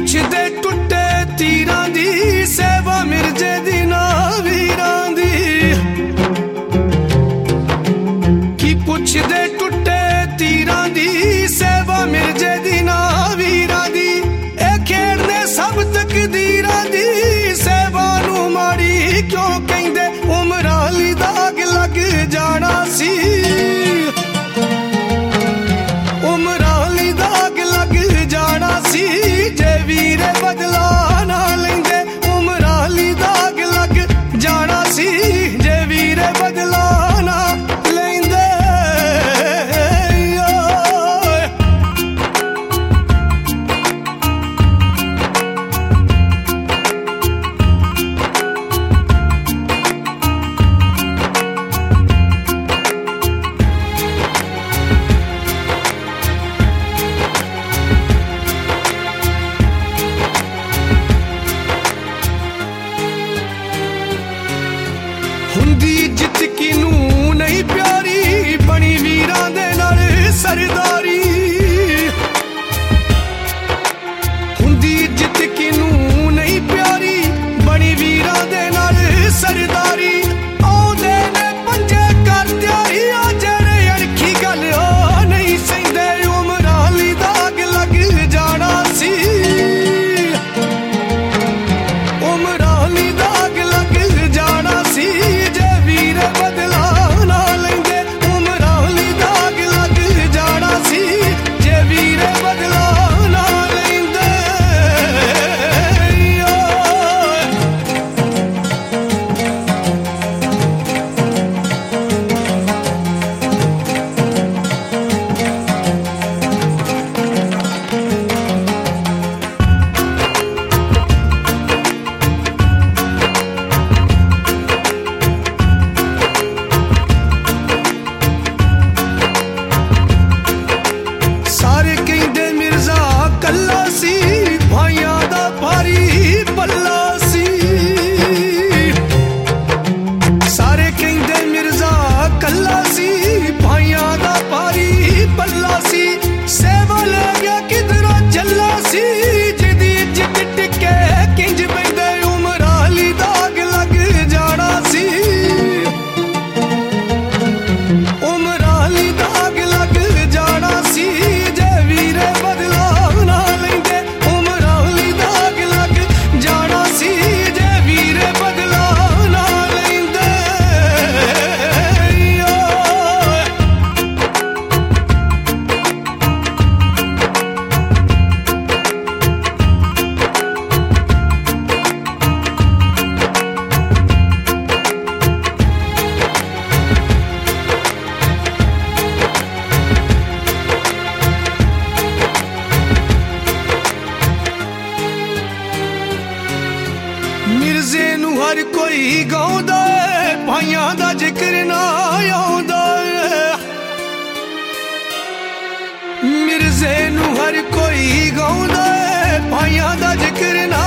ਪੁੱਛਦੇ ਟੁੱਟੇ ਤੀਰਾਂ ਦੀ ਸੇਵਾ ਮਿਰਜ਼ੇ ਦੀ ਨਾ ਵੀਰਾਂ ਦੀ ਕੀ ਪੁੱਛਦੇ ਟੁੱਟੇ ਤੀਰਾਂ ਦੀ ਸੇਵਾ ਮਿਰਜ਼ੇ ਦੀ ਨਾ ਵੀਰਾਂ ਦੀ ਇਹ ਖੇਡ ਨੇ ਸਭ ਤਕਦੀਰਾਂ ਦੀ ਸੇਵਾ ਨੂੰ ਮਾੜੀ ਕਿਉਂ ਕਹਿੰਦੇ ਉਮਰਾਂ ਲਈ ਦਾਗ ਲੱਗ ਜਾਣਾ ਸੀ ਉਮਰਾਂ ਲਈ ਦਾਗ ਲੱਗ ਜਾਣਾ ਸੀ ਜੇ ਵੀਰੇ ਬਦਲਾ ਨਾ ਲੈਂਦੇ ਉਮਰਾਂ ਲਈ ਦਾਗ ਲੱਗ ਜਾਣਾ ਸੀ ਜੇ ਵੀਰੇ ਬਦਲਾ ਨਾ ਲੈਂਦੇ ਹੁੰਦੀ ਜਿੱਤ ਕਿਨੂੰ ਨਹੀਂ ਪਿਆਰੀ ਬਣੀ ਵੀਰਾਂ ਦੇ ਨਾਲ ਸਰਦਾਰੀ ਹੁੰਦੀ ਜਿੱਤ ਕਿਨੂੰ ਨਹੀਂ ਪਿਆਰੀ ਬਣੀ ਵੀਰਾਂ ਦੇ ਨਾਲ ਸਰਦਾਰੀ ਆਉਂਦੇ ਨੇ ਪੰਜੇ ਕਰ ਤਿਆਰੀ ਆ ਜਿਹੜੇ ਅਣਖੀ ਗੱਲ ਉਹ ਨਹੀਂ ਸਹਿੰਦੇ ਉਮਰਾਂ ਲਈ ਦਾਗ ਲੱਗ ਜਾਣਾ ਸੀ ਉਮਰਾਂ ਲਈ ਦਾਗ ਲੱਗ ਜਾਣਾ ਸੀ ਬਦਲਾ ਨਾ ਲੈਂਦੇ ਉਮਰਾਂ ਲਈ ਦਾਗ ਲੱਗ ਜਾਣਾ ਸੀ ਜੇ ਵੀਰੇ ਬਦਲਾ ਨਾ ਲੈਂਦੇ ਸਾਰੇ ਕਹਿੰਦੇ ਮਿਰਜ਼ਾ ਕੱਲਾ ਸੀ ਭਾਈਆਂ ਦਾ ਭਾਰੀ ਪੱਲਾ ਸੀ ਸਾਰੇ ਕਹਿੰਦੇ ਮਿਰਜ਼ਾ ਕੱਲਾ ਸੀ ਭਾਈਆਂ ਦਾ ਭਾਰੀ ਪੱਲਾ ਸੀ ਸੇਵਾ ਲੈ ਗਿਆ ਕਿਧਰੋਂ ਚੱਲਾ ਸੀ ਜਿਹਦੀ ਇੱਜ਼ਤ ਟਿੱਕੇ ਕਿੰਜ ਪੈਂਦੇ ਉਮਰਾਂ ਲਈ ਦਾਗ ਲੱਗ ਜਾਣਾ ਸੀ ਉਮਰਾਂ ਲਈ ਦਾਗ ਲੱਗ ਜਾਣਾ ਸੀ ਮਿਰਜ਼ੇ ਨੂੰ ਹਰ ਕੋਈ ਗਾਉਂਦਾ ਏ ਭਾਈਆਂ ਦਾ ਜ਼ਿਕਰ ਨਾ ਆਉਂਦਾ ਏ ਮਿਰਜ਼ੇ ਨੂੰ ਹਰ ਕੋਈ ਗਾਉਂਦਾ ਏ ਭਾਈਆਂ ਦਾ ਜ਼ਿਕਰ ਨਾ